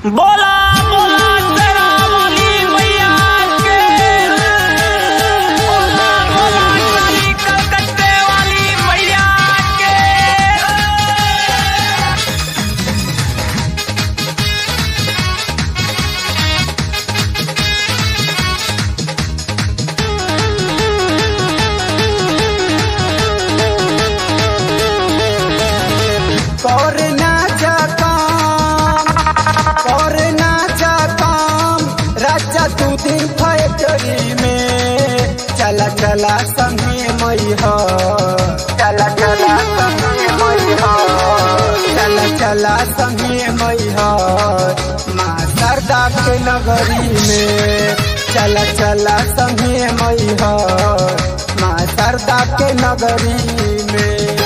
बोला बोला तेरा वाली मैया के बोला बोला काली कलकत्ते वाली मैया के। राजा तू दिन फैक्ट्री में चला चला संगे मई हो, चला चला संगे मई हो, चला चला संगे मई हो। माँ शारदा के नगरी में चला चला संगे मई हो, माँ शारदा के नगरी में।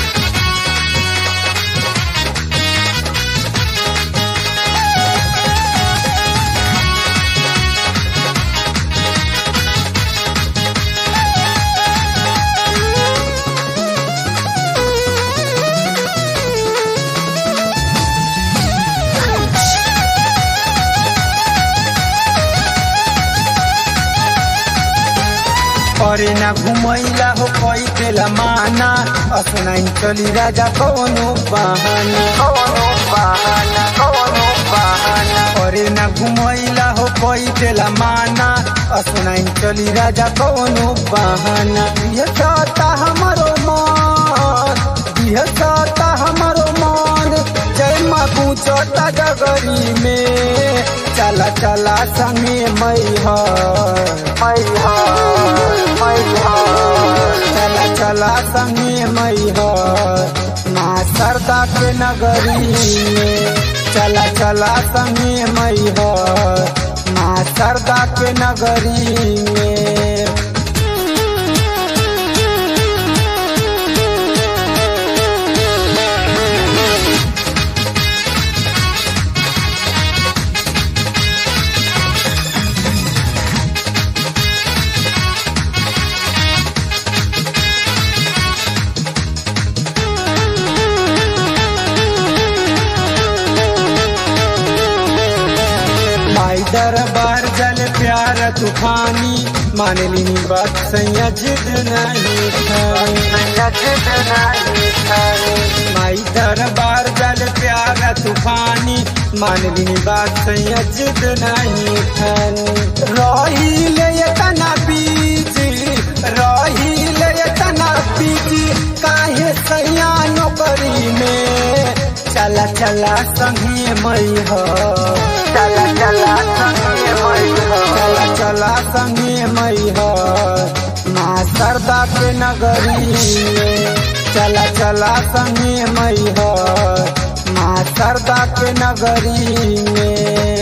अरे ना घुमैला हो कोई देला माना, असनाइन चली राजा कौनो बहाना, कौनो बहाना, कौनो बहाना। अरे ना घुमैला हो कोई देला माना, असनाइन चली राजा कौनो बहाना। यह चाहता हमारो मन, यह चाहता हमारो मन, जय माँ पूछता जगरी में। चला चला संगे मई हो, मई हो, मई हो। चला चला संगे मई हो, माँ शारदा के नगरी में। चला चला संगे मई हो, माँ शारदा के नगरी में। दरबार जल प्यार तूफानी, मान ली बात सैया जिद नहीं माई दरबार जल प्यार तूफानी, मान ली बात सैया जिद नहीं रही ले तना बीजी, रही ले तना बीजी, काहे सैया नौकरी में। चला चला संगे मई हो, चला चला संगे मई हो, चला चला संगे मई हो, माँ शारदा के नगरी में। चला चला संगे मई हो, माँ शारदा के नगरी में।